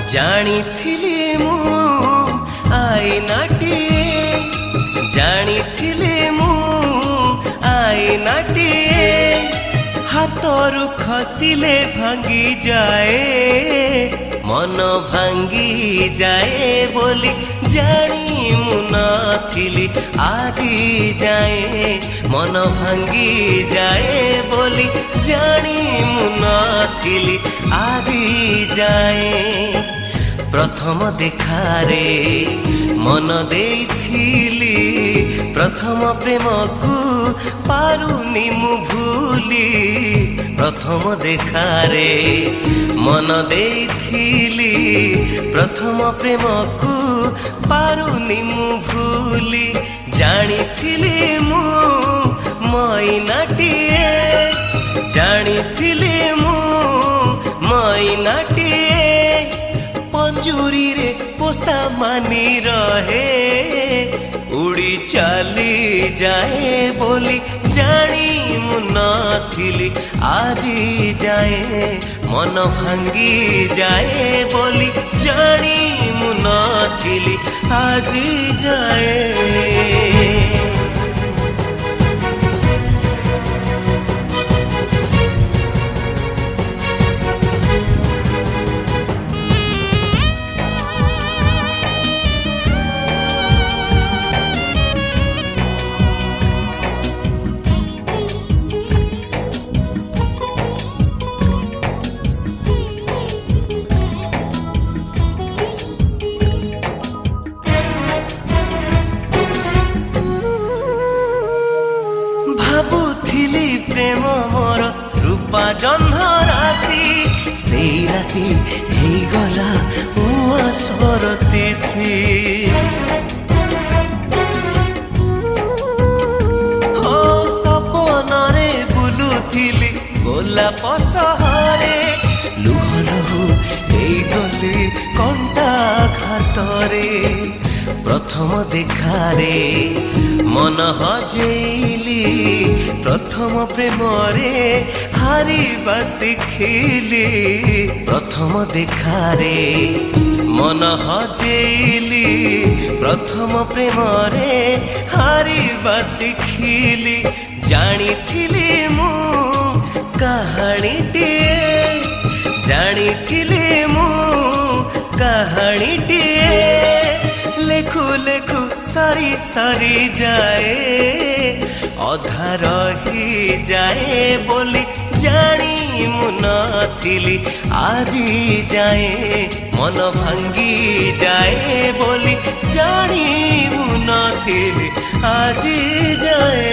ଜାଣିଥିଲି ମୁଁ ଆଇନାଟିଏ, ଜାଣିଥିଲି ମୁଁ ଆଇନାଟିଏ, ହାତରୁ ଖସିଲେ ଭାଙ୍ଗିଯାଏ, ମନ ଭାଙ୍ଗିଯାଏ ବୋଲି ଜାଣି ମୁଁ ନଥିଲି। ଆଜି ଯାଏ ମନ ଭାଙ୍ଗିଯାଏ ବୋଲି ଜାଣି ମୁଁ ନଥିଲି। ଆଜି ଯାଏ ପ୍ରଥମ ଦେଖାରେ ମନ ଦେଇଥିଲି, ପ୍ରଥମ ପ୍ରେମକୁ ପାରୁନି ମୁଁ ଭୁଲି। ପ୍ରଥମ ଦେଖାରେ ମନ ଦେଇଥିଲି, ପ୍ରଥମ ପ୍ରେମକୁ ପାରୁନି ମୁଁ ଭୁଲି। ଜାଣିଥିଲି ମୁଁ ମଇନାଟିଏ, ଜାଣିଥିଲି ମୁଁ ମଇନାଟିଏ, ପଞ୍ଜୁରୀରେ ପୋଷା ମାନି ରହେ, ଉଡ଼ି ଚାଲି ଯାଏ ବୋଲି ଜାଣି ମୁଁ ନଥିଲି। ଆଜି ଯାଏ ମନ ଭାଙ୍ଗି ଯାଏ ବୋଲି ଜାଣି ମୁଁ ନଥିଲି। ଆଜି ଯାଏ ଭାବୁଥିଲି ପ୍ରେମ ମୋର ରୂପା ଜହ୍ନ ରାତି, ସେଇ ରାତି ହେଇଗଲା ଉଆସର ତିଥି। ଓ ସପନରେ ବୁଲୁଥିଲି ଗୋଲାପ ସହରେ, ଲୁହ ଲହୁ ହେଇଗଲି କଣ୍ଟା ଘାତରେ। ପ୍ରଥମ ଦେଖାରେ ମନ ହଜେଇଲି, ପ୍ରଥମ ପ୍ରେମରେ ହାରିବା ଶିଖିଲି। ପ୍ରଥମ ଦେଖାରେ ମନ ହଜେଇଲି, ପ୍ରଥମ ପ୍ରେମରେ ହାରିବା ଶିଖିଲି। ଜାଣିଥିଲି ମୁଁ କାହାଣୀଟିଏ, ଜାଣିଥିଲି ମୁଁ କାହାଣୀଟିଏ, ଲେଖୁ ଲେଖୁ ସରି ସରି ଯାଏ, ଅଧା ରହିଯାଏ ବୋଲି ଜାଣି ମୁଁ ନଥିଲି। ଆଜି ଯାଏ ମନ ଭାଙ୍ଗି ଯାଏ ବୋଲି ଜାଣି ମୁଁ ନଥିଲି। ଆଜି ଯାଏ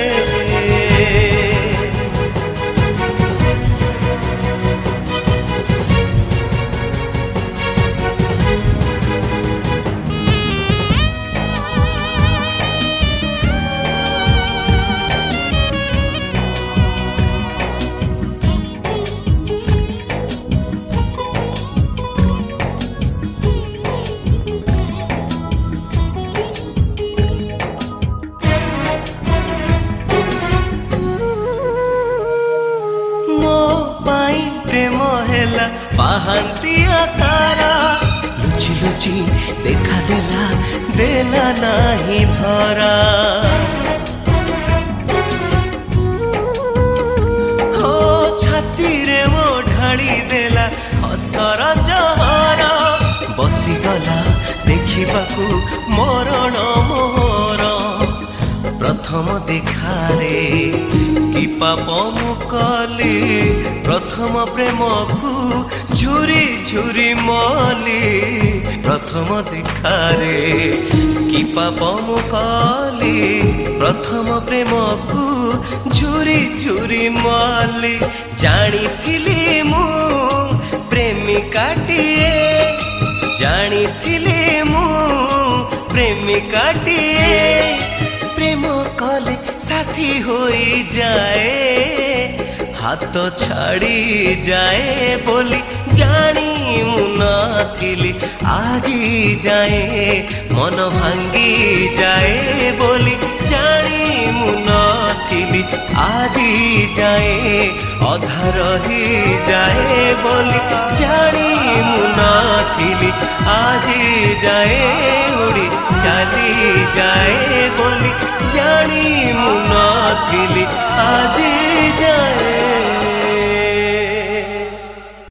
ପ୍ରେମ ହେଲା ପାହାନ୍ତିଆ ତାରା, ଲୁଚି ଲୁଚି ଦେଖା ଦେଲା, ଦେଲା ନାହିଁ ଧରା। ଓ ଛାତିରେ ମୋ ଢାଳି ଦେଲା ହସର ଜହର, ବସିଗଲା ଦେଖିବାକୁ ମରଣ ମୋହର। ପ୍ରଥମ ଦେଖାରେ କି ପାପ ମୁଁ କଲି, ପ୍ରଥମ ପ୍ରେମକୁ ଝୁରି ଝୁରି ମଲି। ପ୍ରଥମ ଦେଖାରେ କି ପାପ ମୁଁ କଲି, ପ୍ରଥମ ପ୍ରେମକୁ ଝୁରି ଝୁରି ମଲି। ଜାଣିଥିଲି ମୁଁ ପ୍ରେମିକାଟିଏ, ଜାଣିଥିଲି ମୁଁ ପ୍ରେମିକାଟିଏ, ପ୍ରେମ କଲେ ସାଥୀ ହୋଇଯାଏ, ହାତ ଛାଡ଼ି ଯାଏ ବୋଲି ଜାଣି ମୁଁ ନଥିଲି। ଆଜି ଯାଏ ମନ ଭାଙ୍ଗି ଯାଏ ବୋଲି ଜାଣି ମୁଁ ନଥିଲି। ଆଜି ଯାଏ ଅଧା ରହିଯାଏ ବୋଲି ଜାଣି ମୁଁ ନଥିଲି ଆଜି ଯାଏ ଉଡ଼ି ଚାଲି ଯାଏ ବୋଲି ଜାଣି ମୁଁ ନଥିଲି ଆଜି ଯାଏ